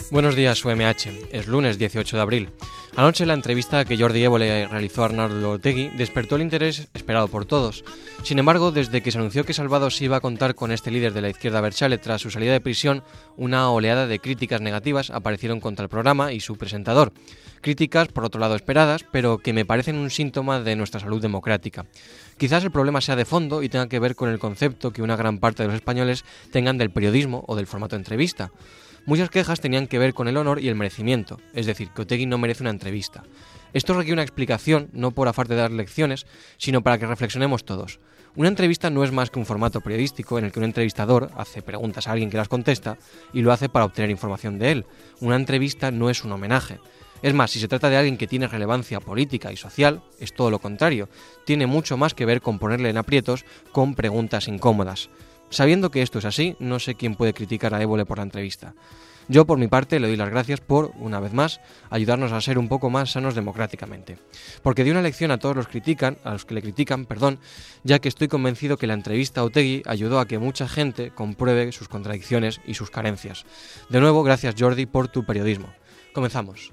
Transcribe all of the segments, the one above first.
Buenos días, UMH. Es lunes 18 de abril. Anoche la entrevista que Jordi Évole realizó a Arnaldo Otegi despertó el interés esperado por todos. Sin embargo, desde que se anunció que Salvado se iba a contar con este líder de la izquierda abertzale tras su salida de prisión, una oleada de críticas negativas aparecieron contra el programa y su presentador. Críticas, por otro lado, esperadas, pero que me parecen un síntoma de nuestra salud democrática. Quizás el problema sea de fondo y tenga que ver con el concepto que una gran parte de los españoles tengan del periodismo o del formato de entrevista. Muchas quejas tenían que ver con el honor y el merecimiento, es decir, que Otegi no merece una entrevista. Esto requiere una explicación, no por afán de dar lecciones, sino para que reflexionemos todos. Una entrevista no es más que un formato periodístico en el que un entrevistador hace preguntas a alguien que las contesta y lo hace para obtener información de él. Una entrevista no es un homenaje. Es más, si se trata de alguien que tiene relevancia política y social, es todo lo contrario. Tiene mucho más que ver con ponerle en aprietos con preguntas incómodas. Sabiendo que esto es así, no sé quién puede criticar a Évole por la entrevista. Yo, por mi parte, le doy las gracias por, una vez más, ayudarnos a ser un poco más sanos democráticamente. Porque dio una lección a todos los que le critican, ya que estoy convencido que la entrevista a Otegi ayudó a que mucha gente compruebe sus contradicciones y sus carencias. De nuevo, gracias Jordi por tu periodismo. Comenzamos.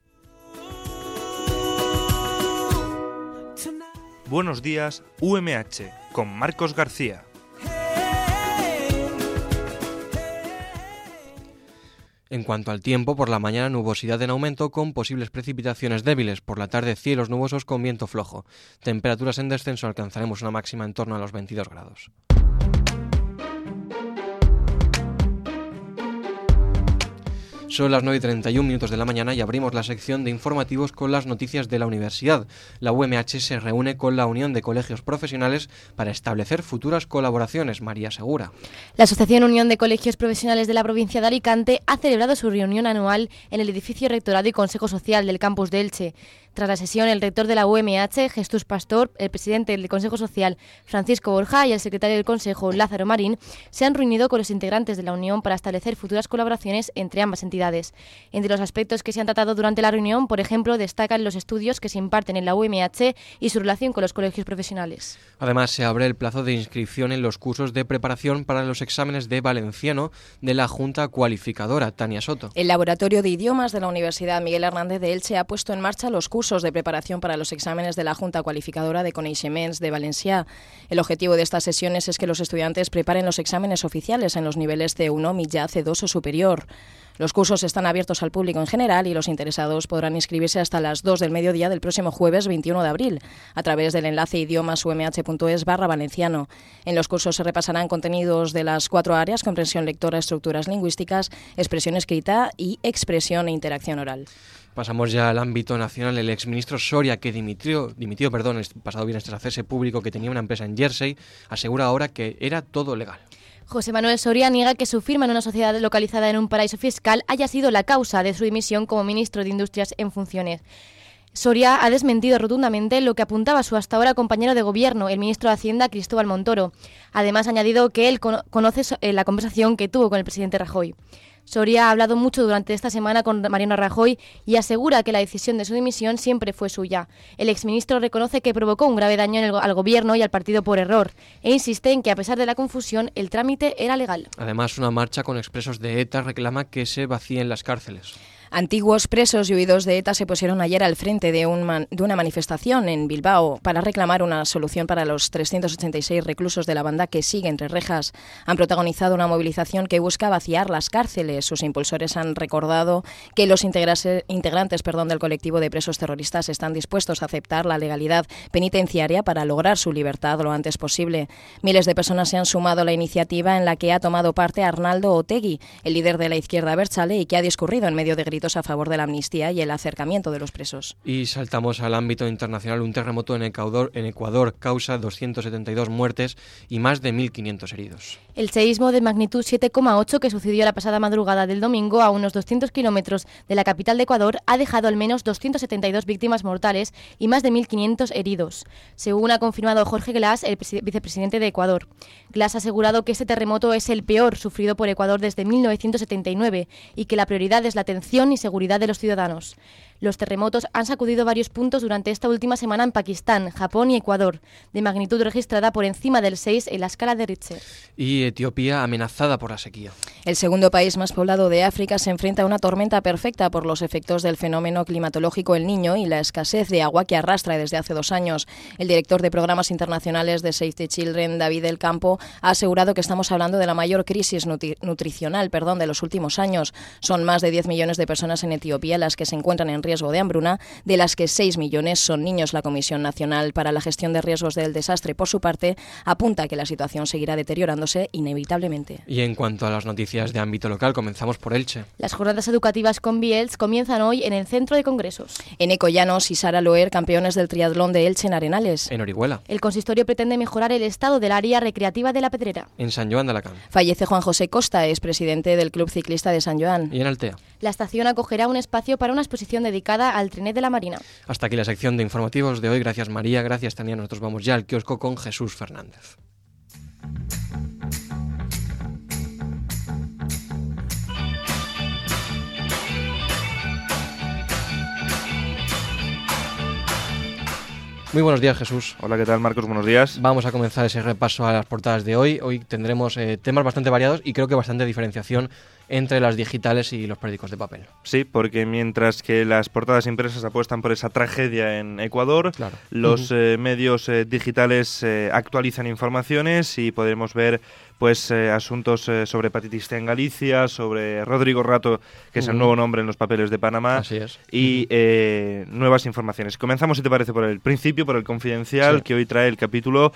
Buenos días, UMH, con Marcos García. En cuanto al tiempo, por la mañana nubosidad en aumento con posibles precipitaciones débiles, por la tarde cielos nubosos con viento flojo. Temperaturas en descenso, alcanzaremos una máxima en torno a los 22 grados. Son las 9:31 de la mañana y abrimos la sección de informativos con las noticias de la universidad. La UMH se reúne con la Unión de Colegios Profesionales para establecer futuras colaboraciones. María Segura. La Asociación Unión de Colegios Profesionales de la provincia de Alicante ha celebrado su reunión anual en el edificio Rectorado y Consejo Social del campus de Elche. Tras la sesión, el rector de la UMH, Jesús Pastor, el presidente del Consejo Social, Francisco Borja, y el secretario del Consejo, Lázaro Marín, se han reunido con los integrantes de la Unión para establecer futuras colaboraciones entre ambas entidades. Entre los aspectos que se han tratado durante la reunión, por ejemplo, destacan los estudios que se imparten en la UMH y su relación con los colegios profesionales. Además, se abre el plazo de inscripción en los cursos de preparación para los exámenes de valenciano de la Junta Cualificadora. Tania Soto. El Laboratorio de Idiomas de la Universidad Miguel Hernández de Elche ha puesto en marcha los cursos de preparación para los exámenes de la Junta Cualificadora de Coneixements de Valencià. El objetivo de estas sesiones es que los estudiantes preparen los exámenes oficiales en los niveles C1, mitjà, C2 o superior. Los cursos están abiertos al público en general y los interesados podrán inscribirse hasta las 2 del mediodía del próximo jueves 21 de abril a través del enlace idiomas.umh.es/valenciano. En los cursos se repasarán contenidos de las 4 áreas: comprensión lectora, estructuras lingüísticas, expresión escrita y expresión e interacción oral. Pasamos ya al ámbito nacional. El exministro Soria, que dimitió el pasado viernes tras hacerse público que tenía una empresa en Jersey, asegura ahora que era todo legal. José Manuel Soria niega que su firma en una sociedad localizada en un paraíso fiscal haya sido la causa de su dimisión como ministro de Industrias en funciones. Soria ha desmentido rotundamente lo que apuntaba su hasta ahora compañero de gobierno, el ministro de Hacienda, Cristóbal Montoro. Además, ha añadido que él conoce la conversación que tuvo con el presidente Rajoy. Soria ha hablado mucho durante esta semana con Mariano Rajoy y asegura que la decisión de su dimisión siempre fue suya. El exministro reconoce que provocó un grave daño al gobierno y al partido por error e insiste en que, a pesar de la confusión, el trámite era legal. Además, una marcha con expresos de ETA reclama que se vacíen las cárceles. Antiguos presos y huidos de ETA se pusieron ayer al frente de una manifestación en Bilbao para reclamar una solución para los 386 reclusos de la banda que sigue entre rejas. Han protagonizado una movilización que busca vaciar las cárceles. Sus impulsores han recordado que los integrantes del colectivo de presos terroristas están dispuestos a aceptar la legalidad penitenciaria para lograr su libertad lo antes posible. Miles de personas se han sumado a la iniciativa en la que ha tomado parte Arnaldo Otegi, el líder de la izquierda abertzale, y que ha discurrido en medio de gritos a favor de la amnistía y el acercamiento de los presos. Y saltamos al ámbito internacional. Un terremoto en Ecuador causa 272 muertes y más de 1.500 heridos. El seísmo de magnitud 7,8 que sucedió la pasada madrugada del domingo a unos 200 kilómetros de la capital de Ecuador ha dejado al menos 272 víctimas mortales y más de 1.500 heridos, según ha confirmado Jorge Glass, el vicepresidente de Ecuador. Glass ha asegurado que este terremoto es el peor sufrido por Ecuador desde 1979 y que la prioridad es la atención y seguridad de los ciudadanos. Los terremotos han sacudido varios puntos durante esta última semana en Pakistán, Japón y Ecuador, de magnitud registrada por encima del 6 en la escala de Richter. Y Etiopía amenazada por la sequía. El segundo país más poblado de África se enfrenta a una tormenta perfecta por los efectos del fenómeno climatológico El Niño y la escasez de agua que arrastra desde hace 2 años. El director de programas internacionales de Save the Children, David del Campo, ha asegurado que estamos hablando de la mayor crisis nutricional de los últimos años. Son más de 10 millones de personas en Etiopía las que se encuentran en riesgo de hambruna, de las que 6 millones son niños. La Comisión Nacional para la Gestión de Riesgos del Desastre, por su parte, apunta que la situación seguirá deteriorándose inevitablemente. Y en cuanto a las noticias de ámbito local, comenzamos por Elche. Las jornadas educativas con Bielts comienzan hoy en el Centro de Congresos. Eneco Llanos y Sara Loer, campeones del triatlón de Elche en Arenales. En Orihuela. El consistorio pretende mejorar el estado del área recreativa de la Pedrera. En San Joan de Alacant. Fallece Juan José Costa, es presidente del Club Ciclista de San Joan. Y en Altea. La estación acogerá un espacio para una exposición dedicada al trenet de la Marina. Hasta aquí la sección de informativos de hoy. Gracias María, gracias Tania. Nosotros vamos ya al kiosco con Jesús Fernández. Muy buenos días, Jesús. Hola, ¿qué tal, Marcos? Buenos días. Vamos a comenzar ese repaso a las portadas de hoy. Hoy tendremos temas bastante variados y creo que bastante diferenciación entre las digitales y los periódicos de papel. Sí, porque mientras que las portadas impresas apuestan por esa tragedia en Ecuador, claro, los medios digitales actualizan informaciones y podremos ver asuntos sobre hepatitis C en Galicia, sobre Rodrigo Rato, que es el nuevo nombre en los papeles de Panamá. Así es. Y nuevas informaciones. Comenzamos, si te parece, por el principio, por el Confidencial, sí, que hoy trae el capítulo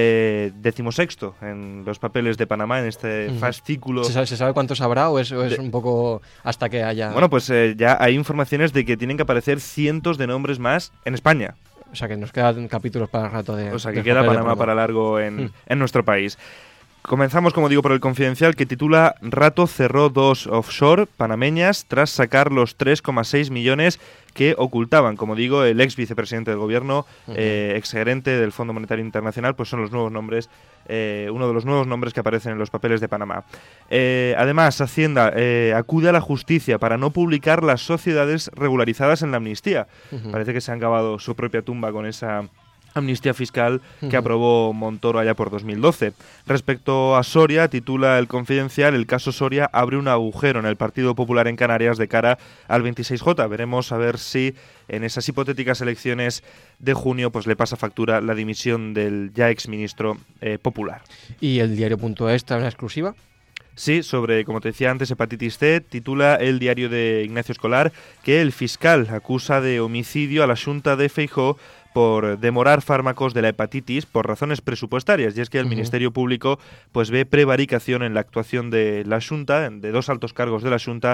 16 en los papeles de Panamá, en este fascículo. ¿Se sabe cuántos habrá o es un poco hasta que haya...? Bueno, pues ya hay informaciones de que tienen que aparecer cientos de nombres más en España. O sea, que nos quedan capítulos para el rato de... O sea, que queda Panamá para largo en nuestro país. Comenzamos, como digo, por el Confidencial, que titula Rato cerró 2 offshore panameñas tras sacar los 3,6 millones que ocultaban. Como digo, el ex vicepresidente del gobierno, exgerente del Fondo Monetario Internacional, pues son los nuevos nombres, uno de los nuevos nombres que aparecen en los papeles de Panamá. Además, Hacienda acude a la justicia para no publicar las sociedades regularizadas en la amnistía. Parece que se han cavado su propia tumba con esa amnistía fiscal que aprobó Montoro allá por 2012. Respecto a Soria, titula el Confidencial, el caso Soria abre un agujero en el Partido Popular en Canarias de cara al 26J. Veremos a ver si en esas hipotéticas elecciones de junio pues le pasa factura la dimisión del ya exministro popular. ¿Y el diario.es trae una exclusiva? Sí, sobre, como te decía antes, hepatitis C, titula el diario de Ignacio Escolar que el fiscal acusa de homicidio a la Xunta de Feijóo por demorar fármacos de la hepatitis por razones presupuestarias, y es que el Ministerio Público pues ve prevaricación en la actuación de la Xunta, de 2 altos cargos de la Xunta,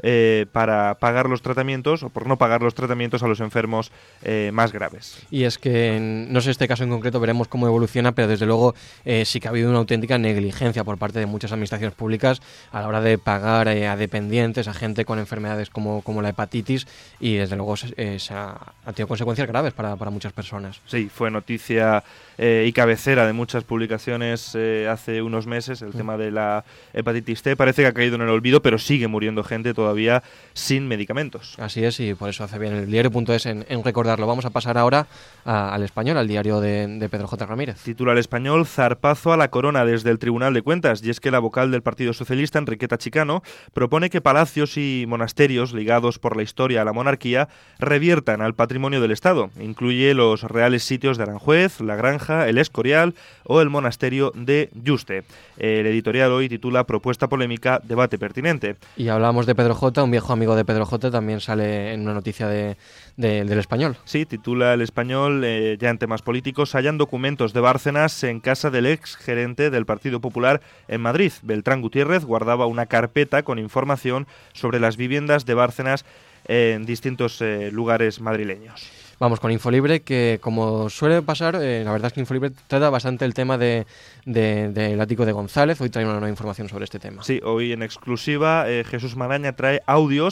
para pagar los tratamientos o por no pagar los tratamientos a los enfermos más graves. Y es que, no sé este caso en concreto, veremos cómo evoluciona, pero desde luego sí que ha habido una auténtica negligencia por parte de muchas administraciones públicas a la hora de pagar a dependientes, a gente con enfermedades como la hepatitis, y desde luego ha tenido consecuencias graves para muchas personas. Sí, fue noticia y cabecera de muchas publicaciones hace unos meses el tema de la hepatitis C. Parece que ha caído en el olvido, pero sigue muriendo gente todavía sin medicamentos. Así es, y por eso hace bien el diario.es en recordarlo. Vamos a pasar ahora al Español, al diario de Pedro J. Ramírez. Titula el Español, zarpazo a la corona desde el Tribunal de Cuentas, y es que la vocal del Partido Socialista, Enriqueta Chicano, propone que palacios y monasterios ligados por la historia a la monarquía reviertan al patrimonio del Estado. Incluye los reales sitios de Aranjuez, La Granja, El Escorial o el monasterio de Yuste. El editorial hoy titula Propuesta polémica, debate pertinente. Y hablamos de Pedro J., un viejo amigo de Pedro J. también sale en una noticia del Español. Sí, titula el Español, ya en temas políticos, hallan documentos de Bárcenas en casa del ex gerente del Partido Popular en Madrid. Beltrán Gutiérrez guardaba una carpeta con información sobre las viviendas de Bárcenas en distintos lugares madrileños. Vamos con Infolibre, que como suele pasar, la verdad es que Infolibre trata bastante el tema del ático de González. Hoy trae una nueva información sobre este tema. Sí, hoy en exclusiva Jesús Maraña trae audios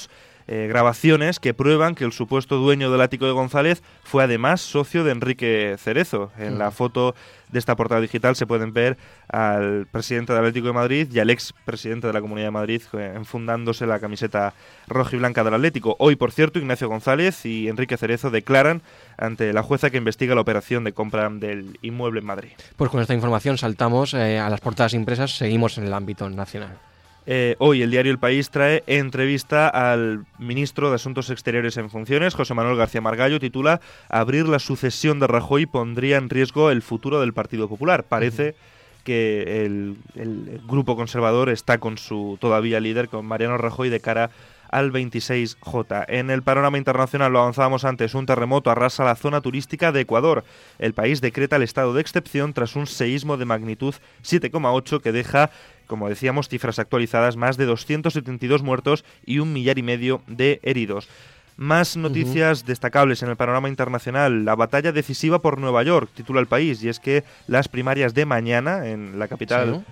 grabaciones que prueban que el supuesto dueño del ático de González fue además socio de Enrique Cerezo. En la foto de esta portada digital se pueden ver al presidente del Atlético de Madrid y al expresidente de la Comunidad de Madrid enfundándose la camiseta roja y blanca del Atlético. Hoy, por cierto, Ignacio González y Enrique Cerezo declaran ante la jueza que investiga la operación de compra del inmueble en Madrid. Pues con esta información saltamos a las portadas impresas, seguimos en el ámbito nacional. Hoy el diario El País trae entrevista al ministro de Asuntos Exteriores en funciones, José Manuel García Margallo. Titula: abrir la sucesión de Rajoy pondría en riesgo el futuro del Partido Popular. Parece que el grupo conservador está con su todavía líder, con Mariano Rajoy, de cara al 26J. En el panorama internacional, lo avanzábamos antes, un terremoto arrasa la zona turística de Ecuador. El país decreta el estado de excepción tras un seísmo de magnitud 7,8 que deja, como decíamos, cifras actualizadas, más de 272 muertos y 1,5 millones de heridos. Más noticias destacables en el panorama internacional. La batalla decisiva por Nueva York, titula El País, y es que las primarias de mañana en la capital,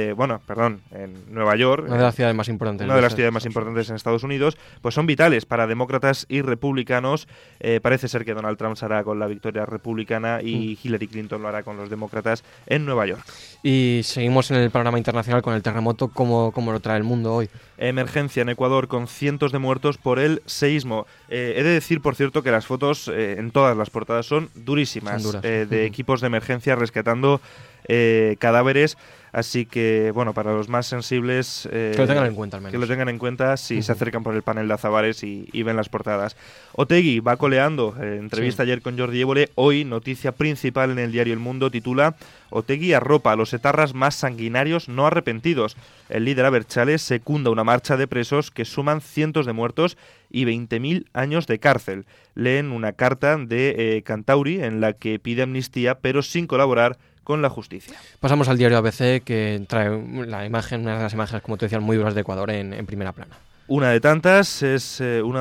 en Nueva York, una de las ciudades más importantes. Una de las ciudades más importantes en Estados Unidos, pues son vitales para demócratas y republicanos. Parece ser que Donald Trump se hará con la victoria republicana y Hillary Clinton lo hará con los demócratas en Nueva York. Y seguimos en el panorama internacional con el terremoto. ¿Cómo lo trae el mundo hoy? Emergencia en Ecuador con cientos de muertos por el seísmo. He de decir, por cierto, que las fotos en todas las portadas son durísimas, son duras. De equipos de emergencia rescatando cadáveres. Así que, bueno, para los más sensibles... que lo tengan en cuenta, al menos. Que lo tengan en cuenta si se acercan por el panel de Azabares y ven las portadas. Otegi va coleando. Entrevista ayer con Jordi Évole. Hoy, noticia principal en el diario El Mundo, titula: Otegi arropa a los etarras más sanguinarios no arrepentidos. El líder Abertzale secunda una marcha de presos que suman cientos de muertos y 20.000 años de cárcel. Leen una carta de Cantauri en la que pide amnistía, pero sin colaborar con la justicia. Pasamos al diario ABC, que trae una de las imágenes, como te decían, muy duras de Ecuador en primera plana. Una de tantas es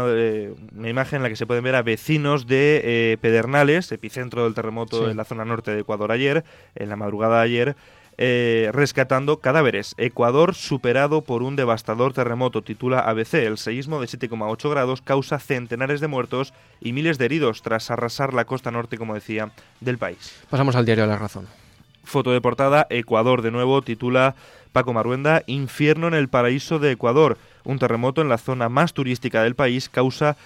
una imagen en la que se pueden ver a vecinos de Pedernales, epicentro del terremoto en la zona norte de Ecuador ayer, en la madrugada de ayer, rescatando cadáveres. Ecuador superado por un devastador terremoto, titula ABC. El seísmo de 7,8 grados causa centenares de muertos y miles de heridos tras arrasar la costa norte, como decía, del país. Pasamos al diario La Razón. Foto de portada, Ecuador de nuevo, titula Paco Maruenda: infierno en el paraíso de Ecuador. Un terremoto en la zona más turística del país causa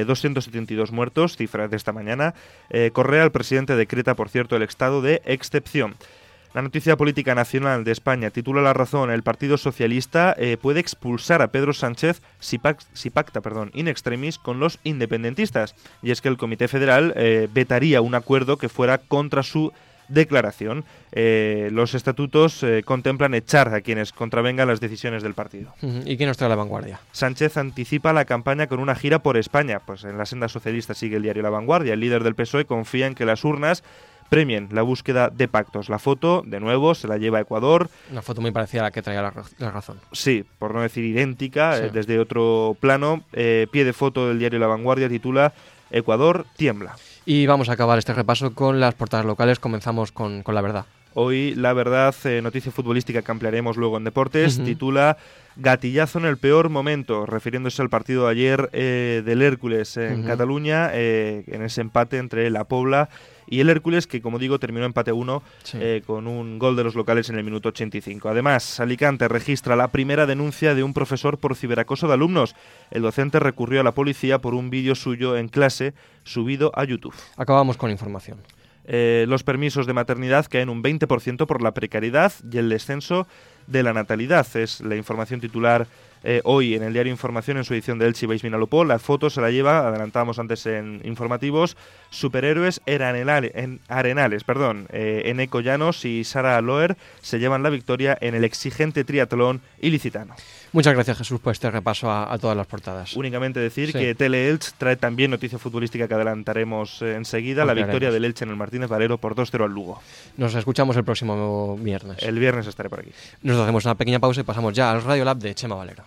272 muertos, cifra de esta mañana. Correa, el presidente, decreta, por cierto, el estado de excepción. La noticia política nacional de España, titula La Razón: el Partido Socialista puede expulsar a Pedro Sánchez si pacta in extremis con los independentistas. Y es que el Comité Federal vetaría un acuerdo que fuera contra su declaración. Los estatutos contemplan echar a quienes contravengan las decisiones del partido. ¿Y quién nos trae La Vanguardia? Sánchez anticipa la campaña con una gira por España. Pues en la senda socialista sigue el diario La Vanguardia. El líder del PSOE confía en que las urnas premien la búsqueda de pactos. La foto, de nuevo, se la lleva a Ecuador. Una foto muy parecida a la que traía la Razón. Sí, por no decir idéntica, desde otro plano. Pie de foto del diario La Vanguardia titula Ecuador tiembla. Y vamos a acabar este repaso con las portadas locales. Comenzamos con La Verdad. Hoy La Verdad, noticia futbolística que ampliaremos luego en Deportes, titula Gatillazo en el peor momento, refiriéndose al partido de ayer del Hércules en Cataluña, en ese empate entre la Pobla y el Hércules, que, como digo, terminó empate 1 con un gol de los locales en el minuto 85. Además, Alicante registra la primera denuncia de un profesor por ciberacoso de alumnos. El docente recurrió a la policía por un vídeo suyo en clase subido a YouTube. Acabamos con información. Los permisos de maternidad caen un 20% por la precariedad y el descenso de la natalidad. Es la información titular hoy en el diario Información, en su edición de Elche y Baix Vinalopó. La foto se la lleva, adelantábamos antes en informativos, superhéroes en Arenales. Eneco Llanos y Sara Loer se llevan la victoria en el exigente triatlón ilicitano. Muchas gracias, Jesús, por este repaso a todas las portadas. Únicamente decir que Tele-Elche trae también noticia futbolística que adelantaremos enseguida, la victoria del Elche en el Martínez Valero por 2-0 al Lugo. Nos escuchamos el próximo viernes. El viernes estaré por aquí. Nos hacemos una pequeña pausa y pasamos ya al Radio Lab de Chema Valero.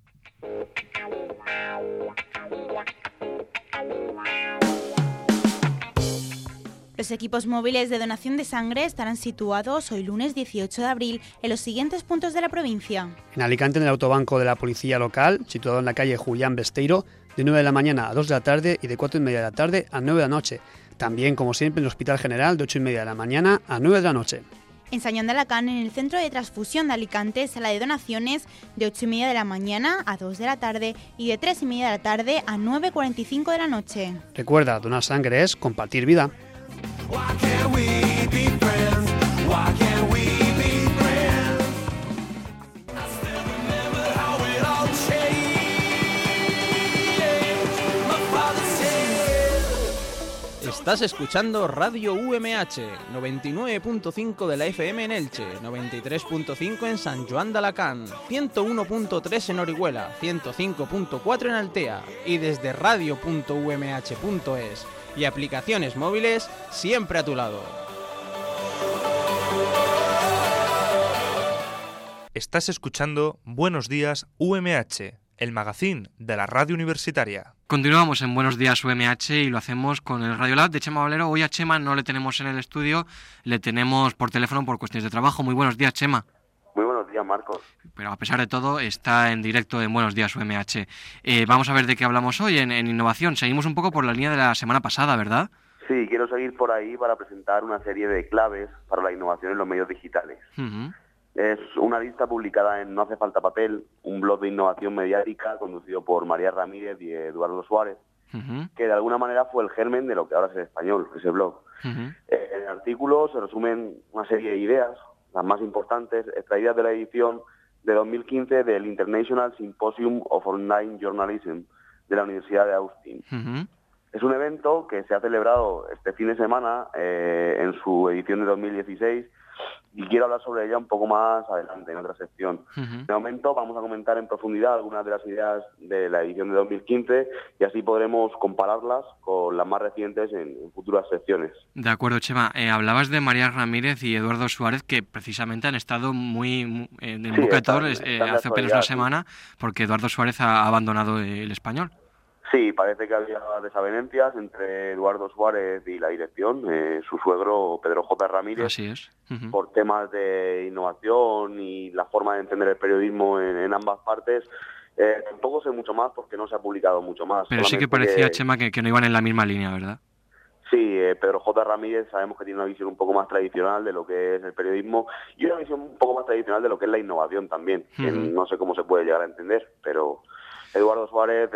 Los equipos móviles de donación de sangre estarán situados hoy lunes 18 de abril en los siguientes puntos de la provincia. En Alicante, en el autobanco de la policía local, situado en la calle Julián Besteiro, de 9 de la mañana a 2 de la tarde y de 4 y media de la tarde a 9 de la noche. También, como siempre, en el Hospital General de 8 y media de la mañana a 9 de la noche. En Sañón de Alacant, en el Centro de Transfusión de Alicante, sala de donaciones de 8 y media de la mañana a 2 de la tarde y de 3 y media de la tarde a 9:45 de la noche. Recuerda, donar sangre es compartir vida. Estás escuchando Radio UMH, 99.5 de la FM en Elche, 93.5 en San Joan de Alacant, 101.3 en Orihuela, 105.4 en Altea y desde radio.umh.es y aplicaciones móviles siempre a tu lado. Estás escuchando Buenos Días UMH, el magazín de la radio universitaria. Continuamos en Buenos Días UMH y lo hacemos con el Radiolab de Chema Valero. Hoy a Chema no le tenemos en el estudio, le tenemos por teléfono por cuestiones de trabajo. Muy buenos días, Chema. Muy buenos días, Marcos. Pero a pesar de todo está en directo en Buenos Días UMH. Vamos a ver de qué hablamos hoy en innovación. Seguimos un poco por la línea de la semana pasada, ¿verdad? Sí, quiero seguir por ahí para presentar una serie de claves para la innovación en los medios digitales. Uh-huh. Es una lista publicada en No hace falta papel, un blog de innovación mediática conducido por María Ramírez y Eduardo Suárez, que de alguna manera fue el germen de lo que ahora es el español, ese blog. En el artículo se resumen una serie de ideas, las más importantes, extraídas de la edición de 2015 del International Symposium of Online Journalism de la Universidad de Austin. Es un evento que se ha celebrado este fin de semana en su edición de 2016 y quiero hablar sobre ella un poco más adelante, en otra sección. De momento vamos a comentar en profundidad algunas de las ideas de la edición de 2015 y así podremos compararlas con las más recientes en futuras secciones. De acuerdo, Chema. Hablabas de María Ramírez y Eduardo Suárez, que precisamente han estado muy en boca de todos hace apenas una semana, porque Eduardo Suárez ha abandonado el español. Sí, parece que había desavenencias entre Eduardo Suárez y la dirección, su suegro Pedro J. Ramírez. Así es. Por temas de innovación y la forma de entender el periodismo en ambas partes. Tampoco sé mucho más porque no se ha publicado mucho más. Pero sí que parecía, Chema, que no iban en la misma línea, ¿verdad? Sí, Pedro J. Ramírez sabemos que tiene una visión un poco más tradicional de lo que es el periodismo y una visión un poco más tradicional de lo que es la innovación también. Que no sé cómo se puede llegar a entender, pero Eduardo Suárez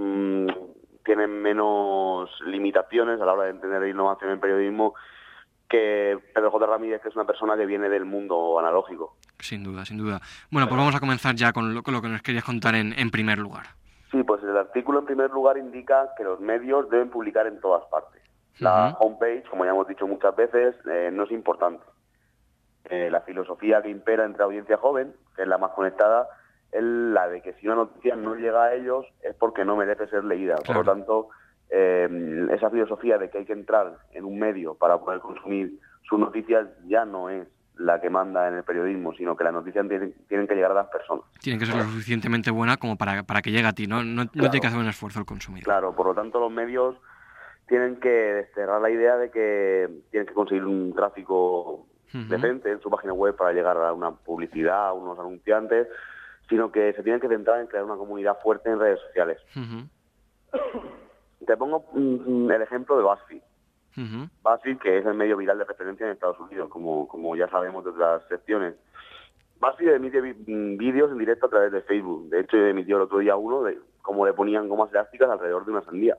tiene menos limitaciones a la hora de entender la innovación en periodismo que Pedro J. Ramírez, que es una persona que viene del mundo analógico. Sin duda, sin duda. Bueno, pues vamos a comenzar ya con lo que nos querías contar en primer lugar. Sí, pues el artículo en primer lugar indica que los medios deben publicar en todas partes. La homepage, como ya hemos dicho muchas veces, no es importante. La filosofía que impera entre audiencia joven, que es la más conectada, es la de que si una noticia no llega a ellos es porque no merece ser leída. Claro. Por lo tanto, esa filosofía de que hay que entrar en un medio para poder consumir sus noticias ya no es la que manda en el periodismo, sino que las noticias tienen que llegar a las personas. Tienen que ser lo suficientemente buena como para que llegue a ti, ¿no? No Claro. tiene que hacer un esfuerzo el consumidor. Claro, por lo tanto los medios tienen que desterrar la idea de que tienen que conseguir un tráfico decente en su página web para llegar a una publicidad, a unos anunciantes, sino que se tienen que centrar en crear una comunidad fuerte en redes sociales. Te pongo el ejemplo de BuzzFeed. BuzzFeed, que es el medio viral de referencia en Estados Unidos, como ya sabemos de otras secciones. BuzzFeed emite vídeos en directo a través de Facebook. De hecho, emitió el otro día uno de cómo le ponían gomas elásticas alrededor de una sandía.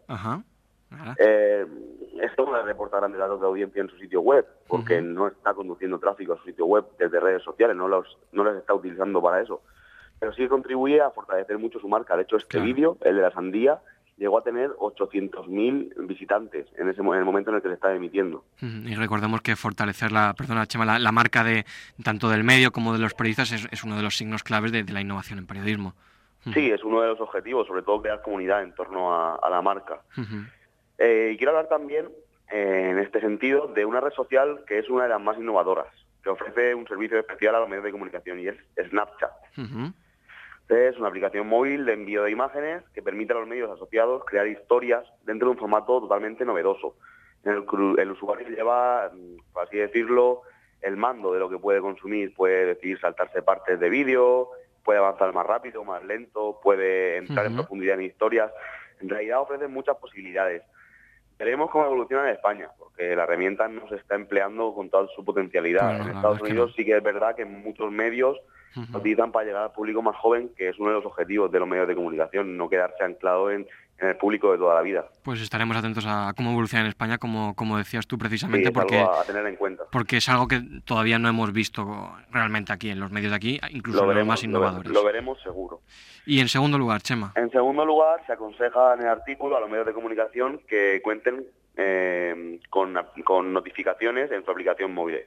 Esto no le reporta grandes datos de audiencia en su sitio web, porque no está conduciendo tráfico a su sitio web desde redes sociales, no les está utilizando para eso. Pero sí contribuye a fortalecer mucho su marca. De hecho, este vídeo, el de la sandía, llegó a tener 800.000 visitantes en el momento en el que se estaba emitiendo. Y recordemos que fortalecer Chema, la marca de tanto del medio como de los periodistas es uno de los signos claves de la innovación en periodismo. Sí, es uno de los objetivos, sobre todo crear comunidad en torno a la marca. Y quiero hablar también, en este sentido, de una red social que es una de las más innovadoras, que ofrece un servicio especial a los medios de comunicación, y es Snapchat. Es una aplicación móvil de envío de imágenes que permite a los medios asociados crear historias dentro de un formato totalmente novedoso. El usuario lleva, por así decirlo, el mando de lo que puede consumir. Puede decidir saltarse partes de vídeo, puede avanzar más rápido, más lento, puede entrar en profundidad en historias. En realidad ofrecen muchas posibilidades. Veremos cómo evoluciona en España, porque la herramienta no se está empleando con toda su potencialidad. Bueno, en Estados Unidos sí que es verdad que muchos medios lo utilizan para llegar al público más joven, que es uno de los objetivos de los medios de comunicación, no quedarse anclado en el público de toda la vida. Pues estaremos atentos a cómo evoluciona en España, como decías tú precisamente, Sí, porque algo a tener en cuenta. Porque es algo que todavía no hemos visto realmente aquí, en los medios de aquí, incluso en los más innovadores. Lo veremos seguro. Y en segundo lugar, Chema. En segundo lugar, se aconseja en el artículo a los medios de comunicación que cuenten con notificaciones en su aplicación móvil.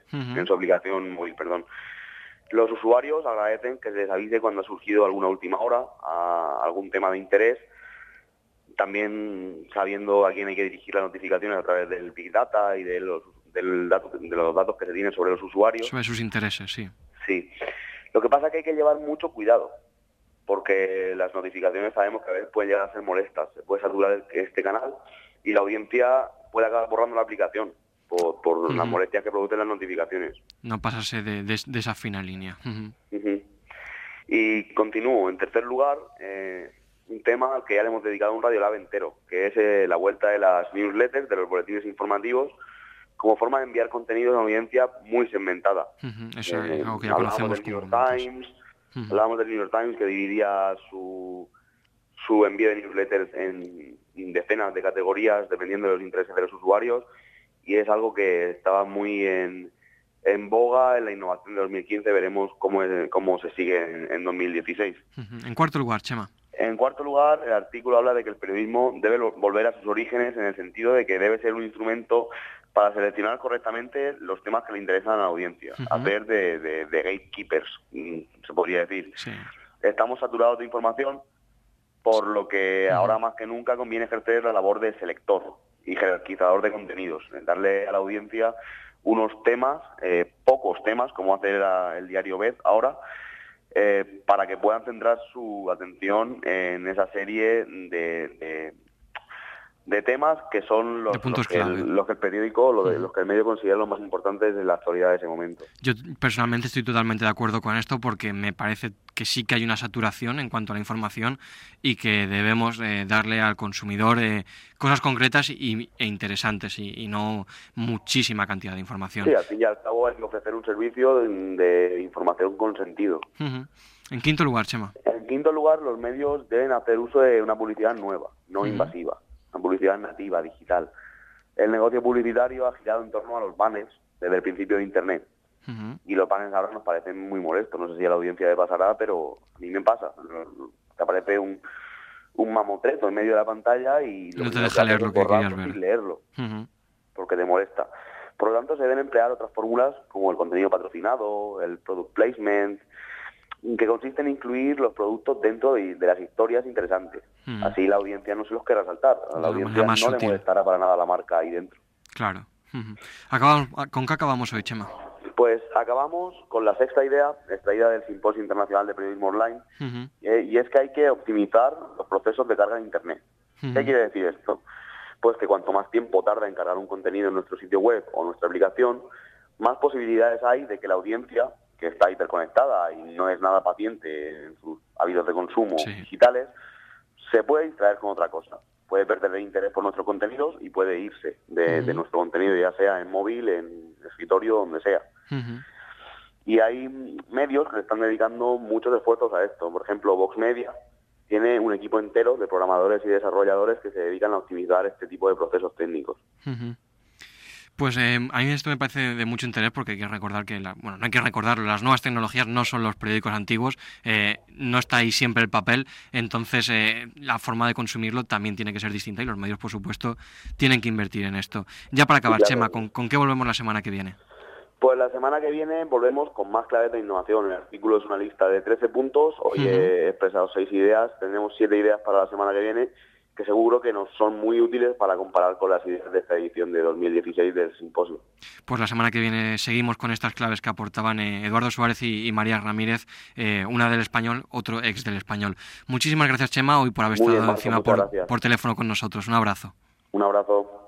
Los usuarios agradecen que se les avise cuando ha surgido alguna última hora, algún tema de interés, también sabiendo a quién hay que dirigir las notificaciones a través del Big Data y de los datos que se tienen sobre los usuarios. Sobre sus intereses, sí. Sí. Lo que pasa es que hay que llevar mucho cuidado, porque las notificaciones sabemos que a veces pueden llegar a ser molestas. Se puede saturar este canal y la audiencia puede acabar borrando la aplicación por las molestias que producen las notificaciones. No pasarse de esa fina línea. Y continúo. En tercer lugar, un tema al que ya le hemos dedicado un Radiolab entero, que es la vuelta de las newsletters, de los boletines informativos, como forma de enviar contenido a una audiencia muy segmentada. Eso es algo que ya hablábamos conocemos del New York como Times, hablábamos del New York Times, que dividía su envío de newsletters en decenas de categorías dependiendo de los intereses de los usuarios, y es algo que estaba muy en boga en la innovación de 2015. Veremos cómo se sigue en 2016. En cuarto lugar, Chema. En cuarto lugar, el artículo habla de que el periodismo debe volver a sus orígenes, en el sentido de que debe ser un instrumento para seleccionar correctamente los temas que le interesan a la audiencia, hacer de gatekeepers, se podría decir. Sí. Estamos saturados de información, por lo que ahora más que nunca conviene ejercer la labor de selector y jerarquizador de contenidos, darle a la audiencia unos temas, pocos temas, como hace el diario BED ahora, para que puedan centrar su atención en esa serie de temas que son los que el periódico, los que el medio considera los más importantes de la actualidad de ese momento. Yo personalmente estoy totalmente de acuerdo con esto, porque me parece que sí que hay una saturación en cuanto a la información y que debemos darle al consumidor cosas concretas e interesantes y no muchísima cantidad de información. Sí, al fin y al cabo hay que ofrecer un servicio de información con sentido. En quinto lugar, Chema. En quinto lugar, los medios deben hacer uso de una publicidad nueva, no invasiva. Una publicidad nativa, digital. El negocio publicitario ha girado en torno a los banners desde el principio de Internet. Y los banners ahora nos parecen muy molestos. No sé si a la audiencia le pasará, pero a mí me pasa. Te aparece un mamotreto en medio de la pantalla y no te deja leer lo que querías ver. Sin leerlo, porque te molesta. Por lo tanto, se deben emplear otras fórmulas como el contenido patrocinado, el product placement, que consiste en incluir los productos dentro de las historias interesantes. Así la audiencia no se los querrá saltar. A la audiencia no le molestará para nada la marca ahí dentro. Claro. ¿Con qué acabamos hoy, Chema? Pues acabamos con la sexta idea, extraída del Simposio Internacional de Periodismo Online, y es que hay que optimizar los procesos de carga en Internet. ¿Qué quiere decir esto? Pues que cuanto más tiempo tarda en cargar un contenido en nuestro sitio web o nuestra aplicación, más posibilidades hay de que la audiencia, que está hiperconectada y no es nada paciente en sus hábitos de consumo digitales, se puede distraer con otra cosa. Puede perder el interés por nuestros contenidos y puede irse de nuestro contenido, ya sea en móvil, en escritorio, donde sea. Y hay medios que le están dedicando muchos esfuerzos a esto. Por ejemplo, Vox Media tiene un equipo entero de programadores y desarrolladores que se dedican a optimizar este tipo de procesos técnicos. Pues a mí esto me parece de mucho interés, porque hay que recordar que, no hay que recordarlo, las nuevas tecnologías no son los periódicos antiguos, no está ahí siempre el papel, entonces la forma de consumirlo también tiene que ser distinta y los medios, por supuesto, tienen que invertir en esto. Ya para acabar, Chema, ¿con qué volvemos la semana que viene? Pues la semana que viene volvemos con más claves de innovación. El artículo es una lista de 13 puntos, hoy he expresado 6 ideas, tenemos 7 ideas para la semana que viene, que seguro que nos son muy útiles para comparar con las ideas de esta edición de 2016 del simposio. Pues la semana que viene seguimos con estas claves que aportaban Eduardo Suárez y María Ramírez, una del Español, otro ex del Español. Muchísimas gracias, Chema, hoy por haber estado encima por teléfono con nosotros. Un abrazo. Un abrazo.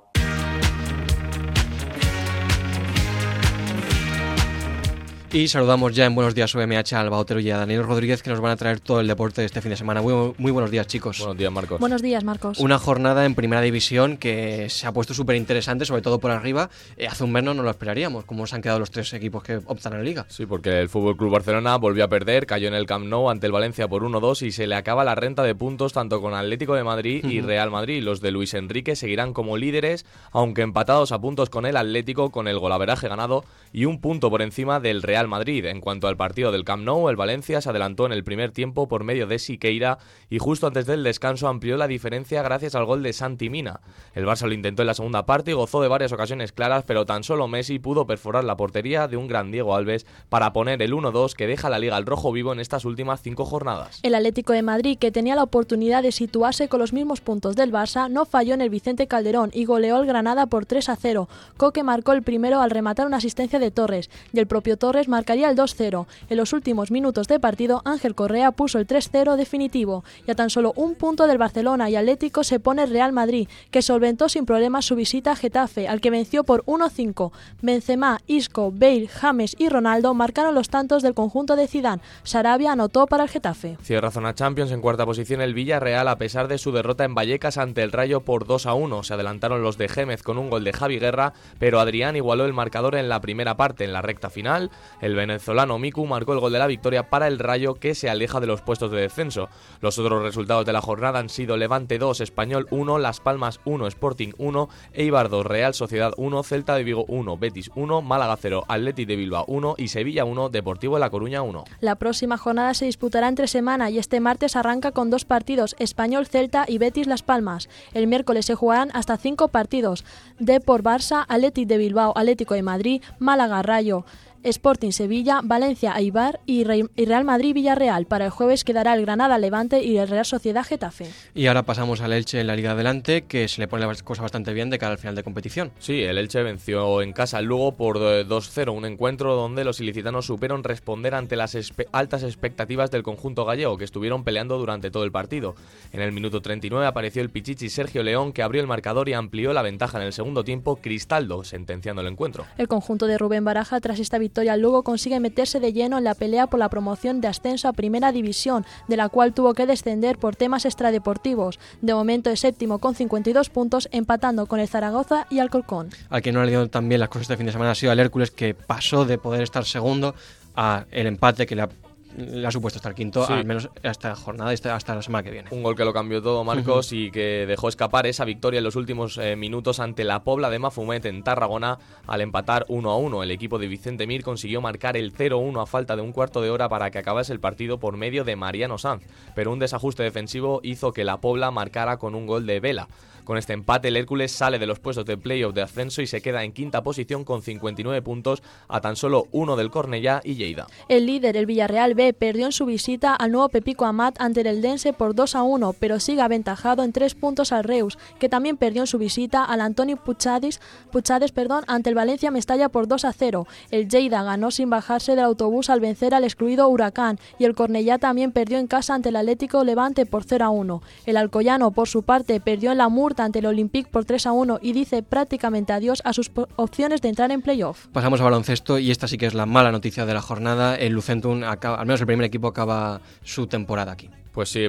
Y saludamos ya en Buenos Días UMH a Alba Otero y a Daniel Rodríguez, que nos van a traer todo el deporte de este fin de semana. Muy buenos días, chicos. Buenos días, Marcos. Buenos días, Marcos. Una jornada en Primera División que se ha puesto súper interesante, sobre todo por arriba. Hace un mes no lo esperaríamos, cómo se han quedado los tres equipos que optan a la Liga. Sí, porque el FC Barcelona volvió a perder, cayó en el Camp Nou ante el Valencia por 1-2 y se le acaba la renta de puntos tanto con Atlético de Madrid y Real Madrid. Los de Luis Enrique seguirán como líderes, aunque empatados a puntos con el Atlético, con el golaveraje ganado y un punto por encima del Real Madrid. En cuanto al partido del Camp Nou, el Valencia se adelantó en el primer tiempo por medio de Siqueira y justo antes del descanso amplió la diferencia gracias al gol de Santi Mina. El Barça lo intentó en la segunda parte y gozó de varias ocasiones claras, pero tan solo Messi pudo perforar la portería de un gran Diego Alves para poner el 1-2 que deja la Liga al rojo vivo en estas últimas 5 jornadas. El Atlético de Madrid, que tenía la oportunidad de situarse con los mismos puntos del Barça, no falló en el Vicente Calderón y goleó al Granada por 3-0. Coque marcó el primero al rematar una asistencia de Torres y el propio Torres marcaría el 2-0. En los últimos minutos de partido, Ángel Correa puso el 3-0 definitivo y a tan solo un punto del Barcelona y Atlético se pone el Real Madrid, que solventó sin problemas su visita a Getafe, al que venció por 1-5. Benzema, Isco, Bale, James y Ronaldo marcaron los tantos del conjunto de Zidane. Sarabia anotó para el Getafe. Cierra zona Champions en cuarta posición el Villarreal a pesar de su derrota en Vallecas ante el Rayo por 2-1. Se adelantaron los de Gémez con un gol de Javi Guerra, pero Adrián igualó el marcador en la primera parte. En la recta final, el venezolano Miku marcó el gol de la victoria para el Rayo, que se aleja de los puestos de descenso. Los otros resultados de la jornada han sido Levante 2, Español 1, Las Palmas 1, Sporting 1, Eibar 2, Real Sociedad 1, Celta de Vigo 1, Betis 1, Málaga 0, Athletic de Bilbao 1 y Sevilla 1, Deportivo de La Coruña 1. La próxima jornada se disputará entre semana y este martes arranca con 2 partidos, Español Celta y Betis Las Palmas. El miércoles se jugarán hasta 5 partidos, Depor Barça, Athletic de Bilbao, Atlético de Madrid, Málaga Rayo, Sporting Sevilla, Valencia Eibar y Real Madrid Villarreal. Para el jueves quedará el Granada Levante y el Real Sociedad Getafe. Y ahora pasamos al Elche en la Liga Adelante, que se le pone la cosa bastante bien de cara al final de competición. Sí, el Elche venció en casa al Lugo por 2-0, un encuentro donde los ilicitanos supieron responder ante las altas expectativas del conjunto gallego, que estuvieron peleando durante todo el partido. En el minuto 39 apareció el pichichi Sergio León, que abrió el marcador y amplió la ventaja en el segundo tiempo, Cristaldo sentenciando el encuentro. El conjunto de Rubén Baraja, tras esta victoria al Lugo, consigue meterse de lleno en la pelea por la promoción de ascenso a Primera División, de la cual tuvo que descender por temas extradeportivos. De momento es séptimo con 52 puntos, empatando con el Zaragoza y Alcorcón. Al que no le dio tan bien las cosas este fin de semana ha sido al Hércules, que pasó de poder estar segundo a el empate que le ha supuesto estar quinto, sí, al menos esta jornada, hasta la semana que viene. Un gol que lo cambió todo, Marcos, y que dejó escapar esa victoria en los últimos minutos ante la Pobla de Mafumet en Tarragona al empatar 1-1. El equipo de Vicente Mir consiguió marcar el 0-1 a falta de un cuarto de hora para que acabase el partido por medio de Mariano Sanz, pero un desajuste defensivo hizo que la Pobla marcara con un gol de Vela. Con este empate, el Hércules sale de los puestos de playoff de ascenso y se queda en quinta posición con 59 puntos, a tan solo uno del Cornellá y Lleida. El líder, el Villarreal B, perdió en su visita al nuevo Pepico Amat ante el Eldense por 2-1, pero sigue aventajado en 3 puntos al Reus, que también perdió en su visita al Antonio Puchades, ante el Valencia Mestalla por 2-0. El Lleida ganó sin bajarse del autobús al vencer al excluido Huracán, y el Cornellá también perdió en casa ante el Atlético Levante por 0-1. El Alcoyano, por su parte, perdió en la Murta ante el Olympique por 3-1 y dice prácticamente adiós a sus opciones de entrar en playoff. Pasamos a baloncesto y esta sí que es la mala noticia de la jornada. El Lucentum, al menos el primer equipo, acaba su temporada aquí. Pues sí,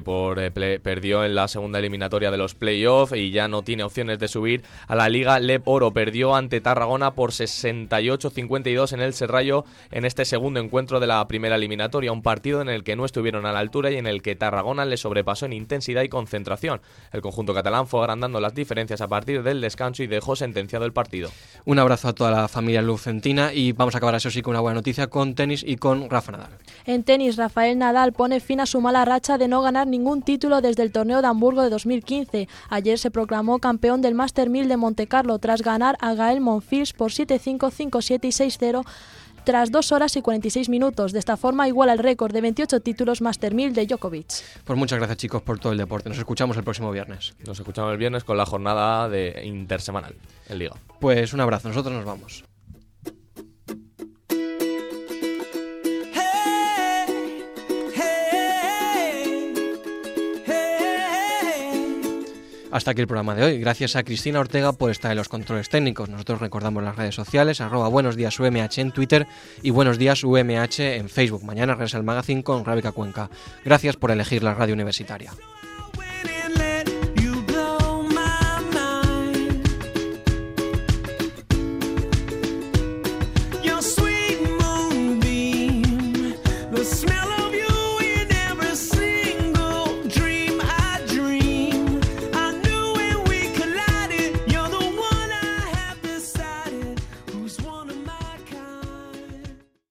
perdió en la segunda eliminatoria de los playoffs y ya no tiene opciones de subir a la Liga. Lep Oro perdió ante Tarragona por 68-52 en el Serrallo en este segundo encuentro de la primera eliminatoria, un partido en el que no estuvieron a la altura y en el que Tarragona le sobrepasó en intensidad y concentración. El conjunto catalán fue agrandando las diferencias a partir del descanso y dejó sentenciado el partido. Un abrazo a toda la familia lucentina y vamos a acabar eso sí con una buena noticia, con tenis y con Rafa Nadal. En tenis, Rafael Nadal pone fin a su mala racha de no ganar ningún título desde el torneo de Hamburgo de 2015. Ayer se proclamó campeón del Master 1000 de Montecarlo tras ganar a Gael Monfils por 7-5, 5-7 y 6-0 tras 2 horas y 46 minutos. De esta forma iguala el récord de 28 títulos Master 1000 de Djokovic. Pues muchas gracias, chicos, por todo el deporte. Nos escuchamos el próximo viernes. Nos escuchamos el viernes con la jornada de intersemanal en Liga. Pues un abrazo, nosotros nos vamos. Hasta aquí el programa de hoy. Gracias a Cristina Ortega por estar en los controles técnicos. Nosotros recordamos las redes sociales, @buenosdiasumh en Twitter y Buenos Días UMH en Facebook. Mañana regresa el magazine con Rebeca Cuenca. Gracias por elegir la radio universitaria.